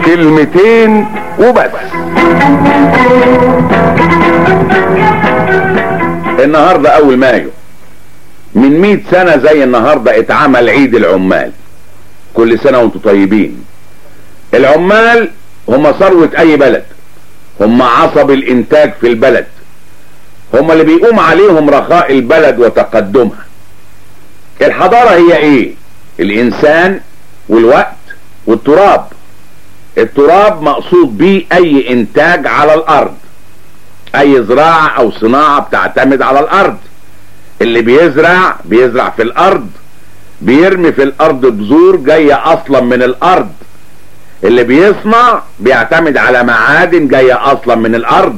كلمتين وبس. النهاردة اول مايو، من 100 سنة زي النهاردة اتعمل عيد العمال. كل سنة وانتم طيبين. العمال هم ثروة اي بلد، هم عصب الانتاج في البلد، هم اللي بيقوم عليهم رخاء البلد وتقدمها. الحضارة هي ايه؟ الانسان والوقت والتراب. التراب مقصود بيه اي انتاج على الارض، اي زراعة او صناعة بتعتمد على الارض. اللي بيزرع في الارض، بيرمي في الارض بذور جاية اصلا من الارض. اللي بيصنع بيعتمد على معادن جاية اصلا من الارض.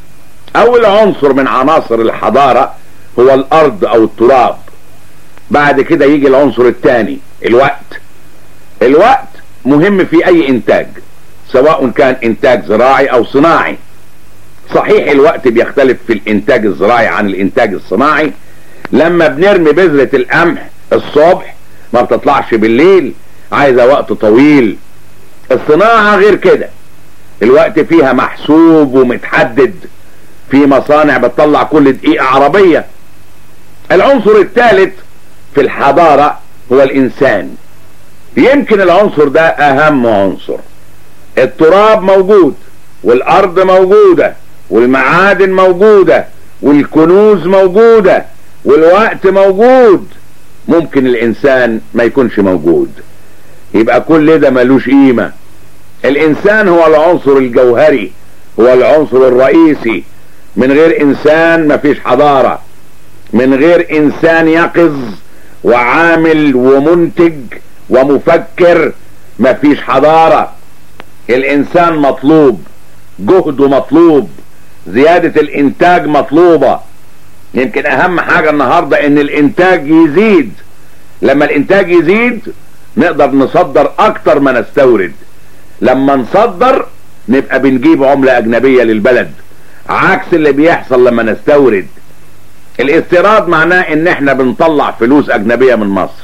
اول عنصر من عناصر الحضارة هو الارض او التراب. بعد كده يجي العنصر الثاني الوقت. الوقت مهم في اي انتاج، سواء كان انتاج زراعي او صناعي. صحيح الوقت بيختلف في الانتاج الزراعي عن الانتاج الصناعي. لما بنرمي بذرة القمح الصبح ما بتطلعش بالليل، عايزة وقت طويل. الصناعة غير كده، الوقت فيها محسوب ومتحدد. في مصانع بتطلع كل دقيقة عربية. العنصر الثالث في الحضارة هو الانسان. يمكن العنصر ده اهم عنصر. التراب موجود، والارض موجودة، والمعادن موجودة، والكنوز موجودة، والوقت موجود. ممكن الانسان ما يكونش موجود، يبقى كل ده ملوش قيمة. الانسان هو العنصر الجوهري، هو العنصر الرئيسي. من غير انسان مفيش حضارة. من غير انسان يقظ وعامل ومنتج ومفكر مفيش حضارة. الانسان مطلوب، جهده مطلوب، زيادة الانتاج مطلوبة. يمكن اهم حاجة النهاردة ان الانتاج يزيد. لما الانتاج يزيد نقدر نصدر اكتر ما نستورد. لما نصدر نبقى بنجيب عملة اجنبية للبلد، عكس اللي بيحصل لما نستورد. الاستيراد معناه ان احنا بنطلع فلوس اجنبية من مصر.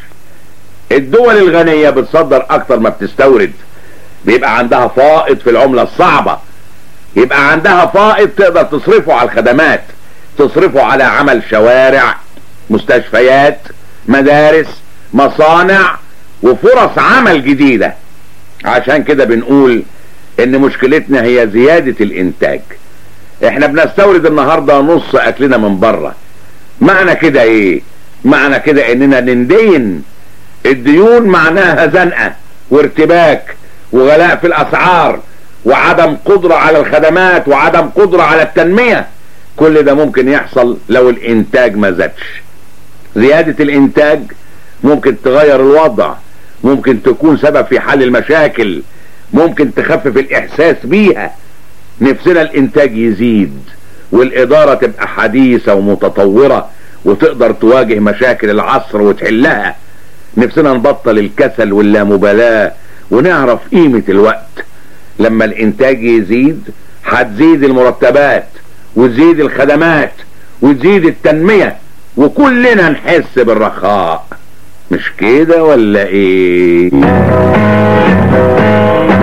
الدول الغنية بتصدر اكتر ما بتستورد، بيبقى عندها فائض في العملة الصعبة. يبقى عندها فائض تقدر تصرفه على الخدمات، تصرفه على عمل شوارع، مستشفيات، مدارس، مصانع، وفرص عمل جديدة. عشان كده بنقول ان مشكلتنا هي زيادة الانتاج. احنا بنستورد النهاردة نص اكلنا من بره. معنى كده ايه؟ معنى كده اننا نندين. الديون معناها زنقة وارتباك وغلاء في الاسعار وعدم قدرة على الخدمات وعدم قدرة على التنمية. كل ده ممكن يحصل لو الانتاج ما زادش. زيادة الانتاج ممكن تغير الوضع، ممكن تكون سبب في حل المشاكل، ممكن تخفف الاحساس بيها. نفسنا الانتاج يزيد والادارة تبقى حديثة ومتطورة وتقدر تواجه مشاكل العصر وتحلها. نفسنا نبطل الكسل واللامبالاة ونعرف قيمة الوقت. لما الانتاج يزيد هتزيد المرتبات وتزيد الخدمات وتزيد التنمية وكلنا نحس بالرخاء. مش كده ولا ايه؟